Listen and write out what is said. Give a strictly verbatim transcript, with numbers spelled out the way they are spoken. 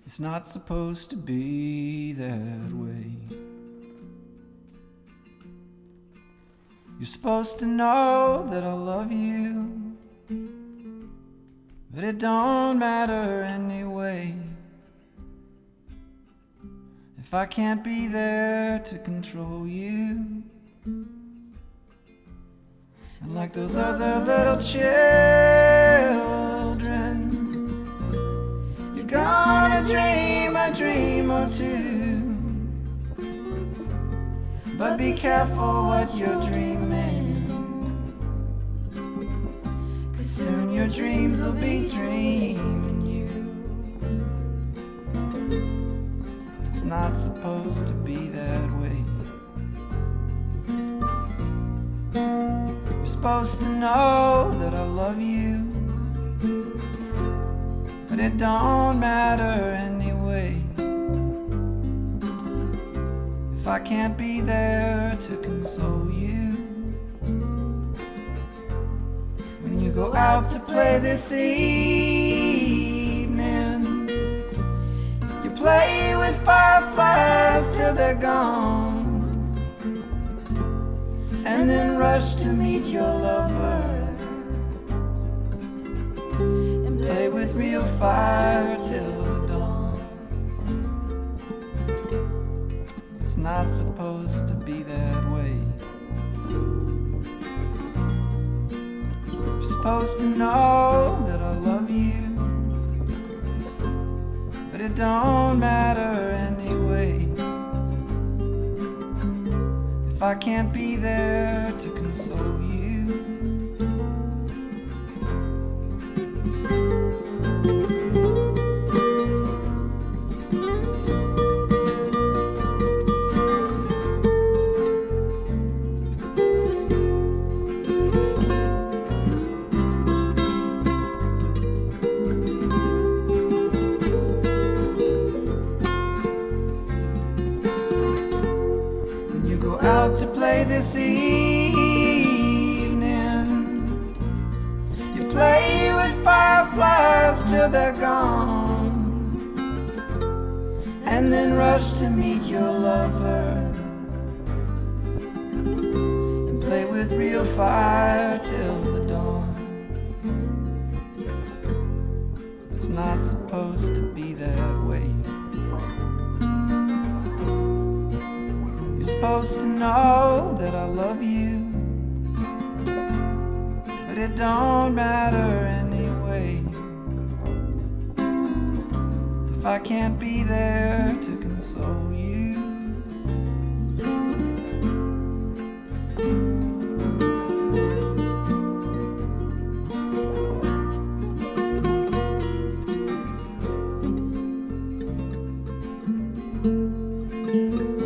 It's not supposed to be that way. You're supposed to know that I love you, but it don't matter anyway. If I can't be there to control you, and like those other little children, you're gonna dream a dream or two. But be careful what you're dreaming, 'cause soon your dreams will be dreaming you. It's not supposed to be that way. You're supposed to know that I love you, but it don't matter anyway. If I can't be there to console you, when you go out to play this evening, you play with fireflies till they're gone, and then rush to meet your lover and play with real fire till the dawn. It's not supposed to be that way. You're supposed to know that I love you, but it don't matter anyway. If I can't be there to console you, out to play this evening, you play with fireflies till they're gone, and then rush to meet your lover and play with real fire till the dawn. It's not supposed to be that way. You're supposed to know that I love you, but it don't matter anyway. If I can't be there to console you, thank you.